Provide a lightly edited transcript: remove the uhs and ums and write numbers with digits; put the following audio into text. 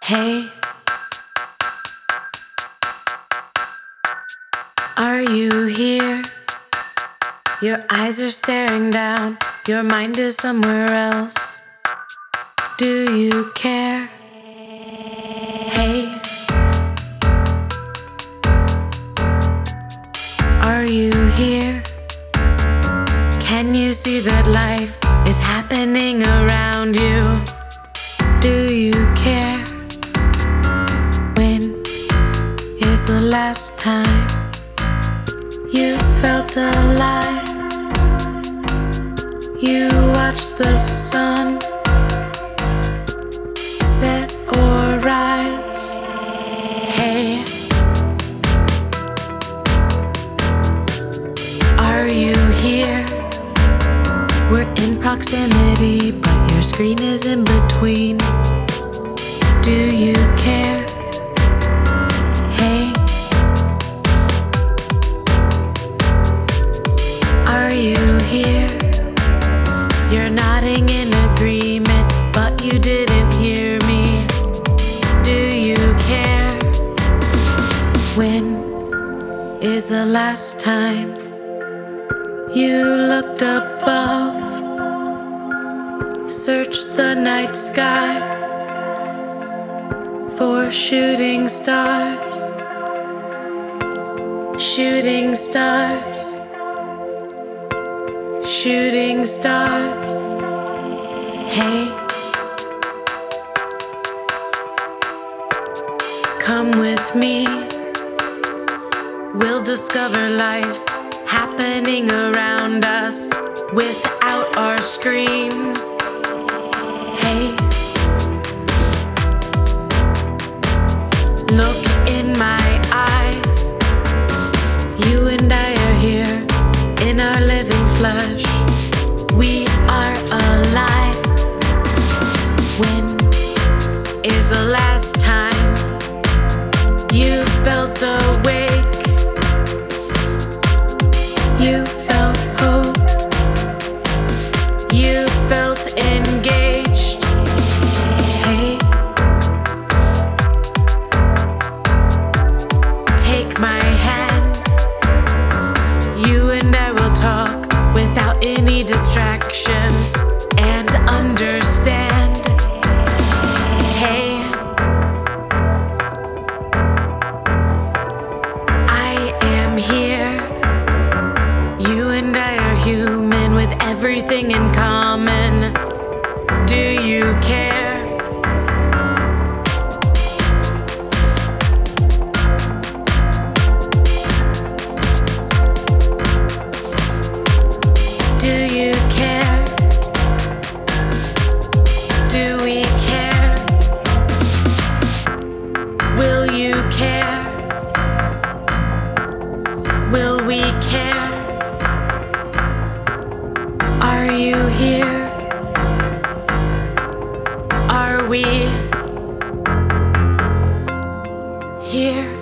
Hey, are you here? Your eyes are staring down, your mind is somewhere else. Do you care? Hey, are you here? Can you see that life is happening around you? Do you care? When is the last time you felt alive? You watched the sun set or rise. Hey, are you here? We're in proximity, but your screen is in between. Do you care? Hey, are you here? You're nodding in agreement, but you didn't hear me. Do you care? When is the last time you looked above, searched the night sky for shooting stars? Shooting stars. Shooting stars. Hey, come with me. We'll discover life happening around us without our screens. Hey, look in my eyes. You and I are here in our living flesh. We are alive. When is the last time you felt awake? You felt hope. You felt engaged. Hey, take my hand. You and I will talk without any distractions and understand. Hey, I am here. You and I are human with everything in common. Do you care? Do you care? Do we care? Will you care? Will we care? Are you here? Are we here?